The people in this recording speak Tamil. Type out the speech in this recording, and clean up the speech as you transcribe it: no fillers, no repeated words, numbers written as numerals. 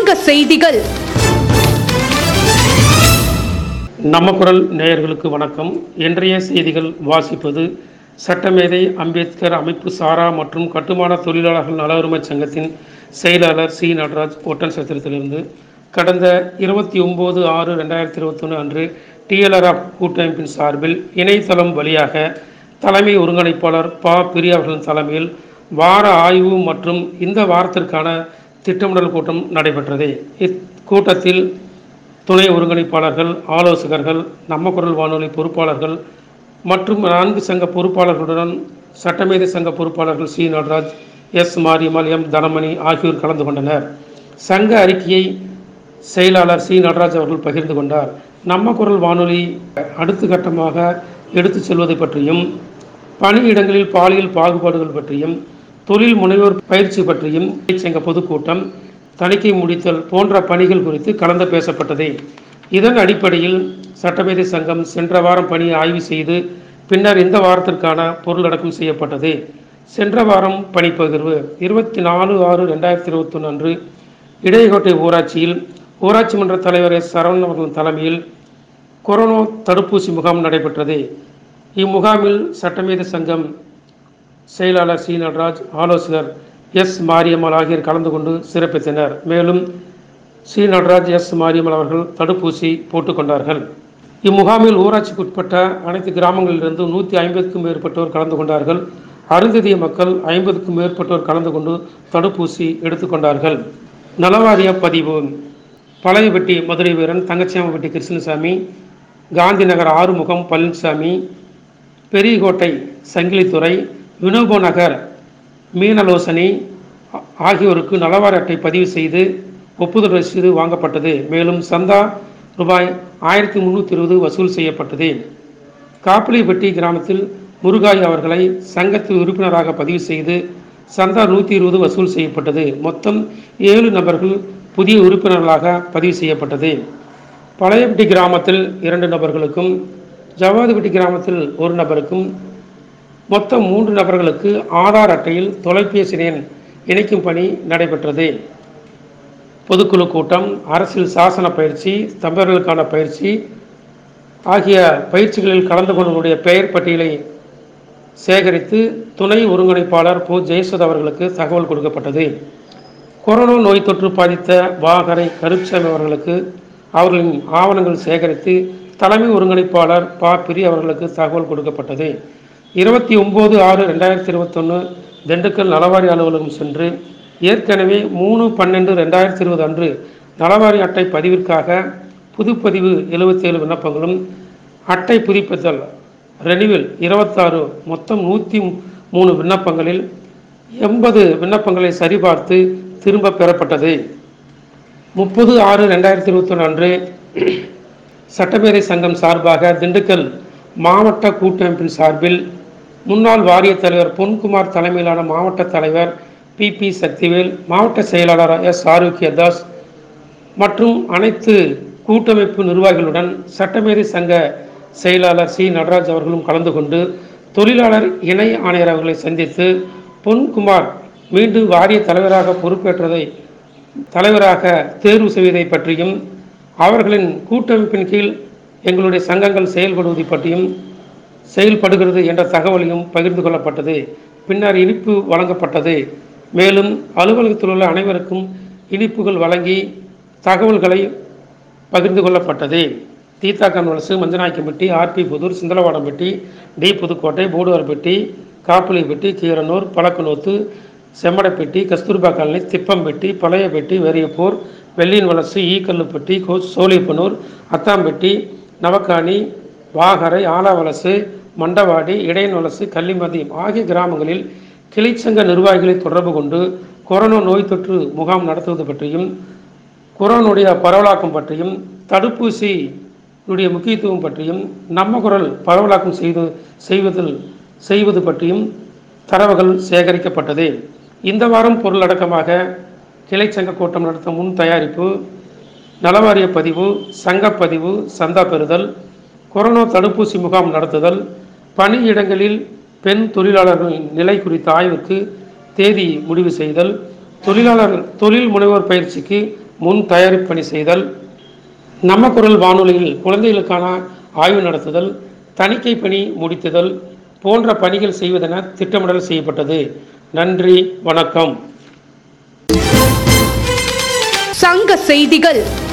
சங்க செய்திகள். நம்ம குரல் நேயர்களுக்கு வணக்கம். இன்றைய செய்திகள் வாசிப்பது சட்டமேதை அம்பேத்கர் அமைப்பு சாரா மற்றும் கட்டுமான தொழிலாளர்கள் நல உரிமை சங்கத்தின் செயலாளர் சி. நடராஜ், ஒட்டன்சத்திரத்திலிருந்து. கடந்த 29/6/2021 அன்று TLRF கூட்டமைப்பின் சார்பில் இணையதளம் வழியாக தலைமை ஒருங்கிணைப்பாளர் ப. பிரியா அவர்களின் தலைமையில் வார ஆய்வு மற்றும் இந்த வாரத்திற்கான திட்டமிடல் கூட்டம் நடைபெற்றது. இக்கூட்டத்தில் துணை ஒருங்கிணைப்பாளர்கள், ஆலோசகர்கள், நம்ம குரல் வானொலி பொறுப்பாளர்கள் மற்றும் 4 சங்க பொறுப்பாளர்களுடன் சட்டமேதை சங்க பொறுப்பாளர்கள் C. Nataraj, S. Mariammal, M. Dhanamani ஆகியோர் கலந்து கொண்டனர். சங்க அறிக்கையை செயலாளர் சி. நடராஜ் அவர்கள் பகிர்ந்து கொண்டார். நம்ம குரல் வானொலி அடுத்த கட்டமாக எடுத்து செல்வதை பற்றியும், பணியிடங்களில் பாலியல் பாகுபாடுகள் பற்றியும், தொழில் முனைவோர் பயிற்சி பற்றியும் சங்க பொதுக்கூட்டம், தணிக்கை முடித்தல் போன்ற பணிகள் குறித்து கலந்து பேசப்பட்டது. இதன் அடிப்படையில் சட்டமேதை சங்கம் சென்ற வாரம் பணியை ஆய்வு செய்து பின்னர் இந்த வாரத்திற்கான பொருளடக்கம் செய்யப்பட்டது. சென்ற வாரம் பணிப்பகிர்வு 24/6/2021 அன்று இடையகோட்டை ஊராட்சியில் ஊராட்சி மன்ற தலைவர் எஸ். சரவணன் அவர்களின் தலைமையில் கொரோனா தடுப்பூசி முகாம் நடைபெற்றது. இம்முகாமில் சட்டமேதை சங்கம் செயலாளர் சி. நடராஜ், ஆலோசகர் எஸ். மாரியம்மாள் ஆகியோர் கலந்து கொண்டு சிறப்பித்தனர். மேலும் சி. நடராஜ், எஸ். மாரியம்மாள் அவர்கள் தடுப்பூசி போட்டுக்கொண்டார்கள். இம்முகாமில் ஊராட்சிக்குட்பட்ட அனைத்து கிராமங்களிலிருந்து 150க்கும் மேற்பட்டோர் கலந்து கொண்டார்கள். அருந்ததிய மக்கள் 50க்கும் மேற்பட்டோர் கலந்து கொண்டு தடுப்பூசி எடுத்துக்கொண்டார்கள். நலவாரிய பதிவு: பழையபட்டி மதுரை வீரன், தங்கச்சியாமப்பட்டி கிருஷ்ணசாமி, காந்தி நகர் ஆறுமுகம் பழனிசாமி, பெரியகோட்டை சங்கிலித்துறை, வினோப நகர் மீனலோசனி ஆகியோருக்கு நலவாரிய அட்டை பதிவு செய்து ஒப்புதல் ரசீது வாங்கப்பட்டது. மேலும் சந்தா ரூபாய் 1320 வசூல் செய்யப்பட்டது. காப்பிலிப்பட்டி கிராமத்தில் முருகாய் அவர்களை சங்கத்தில் உறுப்பினராக பதிவு செய்து சந்தா 120 வசூல் செய்யப்பட்டது. மொத்தம் 7 நபர்கள் புதிய உறுப்பினர்களாக பதிவு செய்யப்பட்டது. பழையப்பட்டி கிராமத்தில் 2 நபர்களுக்கும், ஜவாதிப்பட்டி கிராமத்தில் 1 நபருக்கும், மொத்தம் 3 நபர்களுக்கு ஆதார் அட்டையில் தொலைபேசி எண் இணைக்கும் பணி நடைபெற்றது. பொதுக்குழு கூட்டம், அரசியல் சாசன பயிற்சி, ஸ்தம்பர்களுக்கான பயிற்சி ஆகிய பயிற்சிகளில் கலந்து கொண்டவர்களுடைய பெயர் பட்டியலை சேகரித்து துணை ஒருங்கிணைப்பாளர் பு. ஜெயசுதா அவர்களுக்கு தகவல் கொடுக்கப்பட்டது. கொரோனா நோய் தொற்று பாதித்த வாகரை கருப்சாமி அவர்களுக்கு அவர்களின் ஆவணங்கள் சேகரித்து தலைமை ஒருங்கிணைப்பாளர் ப. பிரியா அவர்களுக்கு தகவல் கொடுக்கப்பட்டது. 29/6/2021 திண்டுக்கல் நலவாரி அலுவலகம் சென்று ஏற்கனவே 3/12/2020 அன்று நலவாரி அட்டை பதிவிற்காக புதுப்பதிவு 77 விண்ணப்பங்களும், அட்டை புதுப்பித்தல் ரெனிவல் 26, மொத்தம் 103 விண்ணப்பங்களில் 80 விண்ணப்பங்களை சரிபார்த்து திரும்ப பெறப்பட்டது. 30/6/2021 அன்று சட்டமேதை சங்கம் சார்பாக திண்டுக்கல் மாவட்ட கூட்டமைப்பின் சார்பில் முன்னாள் வாரிய தலைவர் பொன்குமார் தலைமையிலான மாவட்ட தலைவர் PP சக்திவேல், மாவட்ட செயலாளர் எஸ். ஆரோக்கியதாஸ் மற்றும் அனைத்து கூட்டமைப்பு நிர்வாகிகளுடன் சட்டமேதை சங்க செயலாளர் சி. நடராஜ் அவர்களும் கலந்து கொண்டு தொழிலாளர் இணை ஆணையர் அவர்களை சந்தித்து பொன்குமார் மீண்டும் வாரிய தலைவராக பொறுப்பேற்றதை தலைவராக தேர்வு செய்வதை பற்றியும், அவர்களின் கூட்டமைப்பின் கீழ் எங்களுடைய சங்கங்கள் செயல்படுவதை பற்றியும் செயல்படுகிறது என்ற தகவலையும் பகிர்ந்து கொள்ளப்பட்டது. பின்னர் இனிப்பு வழங்கப்பட்டது. மேலும் அலுவலகத்தில் உள்ள அனைவருக்கும் இனிப்புகள் வழங்கி தகவல்களை பகிர்ந்து கொள்ளப்பட்டது. Theethakkan Valasu, Manjanaickenpatti, RP Pudur, Sinthalavadampatti, T. Pudukkottai, Poduvarpatti, Kappilipatti, Keeranur, Pazhakkanothu, Semmadaipatti, Kasturba colony, Thippampatti, Pazhaiyapatti, Veriyappur, வெள்ளியின் வலசு, ஈக்கல்லுப்பட்டி, சோழிப்பனூர், அத்தாம்பட்டி, நவக்காணி, வாகரை, ஆலாவலசு, மண்டவாடி, இடையன் வலசு, கள்ளிமதி ஆகிய கிராமங்களில் கிளைச்சங்க நிர்வாகிகளை தொடர்பு கொண்டு கொரோனா நோய் தொற்று முகாம் நடத்துவது பற்றியும், கொரோனுடைய பரவலாக்கம் பற்றியும், தடுப்பூசியுடைய முக்கியத்துவம் பற்றியும், நம்ம குரல் பரவலாக்கம் செய்வது பற்றியும் தரவுகள் சேகரிக்கப்பட்டது. இந்த வாரம் பொருளடக்கமாக கிளைச்சங்க கூட்டம் நடத்த முன் தயாரிப்பு, நலவாரிய பதிவு, சங்கப்பதிவு, சந்தா பெறுதல், கொரோனா தடுப்பூசி முகாம் நடத்துதல், பணியிடங்களில் பெண் தொழிலாளர்களின் நிலை குறித்த ஆய்வுக்கு தேதி முடிவு செய்தல், தொழில் முனைவோர் பயிற்சிக்கு முன் தயாரிப்பு பணி செய்தல், நம்ம குரல் வானொலியில் குழந்தைகளுக்கான ஆய்வு நடத்துதல், தணிக்கை பணி முடித்துதல் போன்ற பணிகள் செய்வதென திட்டமிடல் செய்யப்பட்டது. நன்றி, வணக்கம். சங்க செய்திகள்.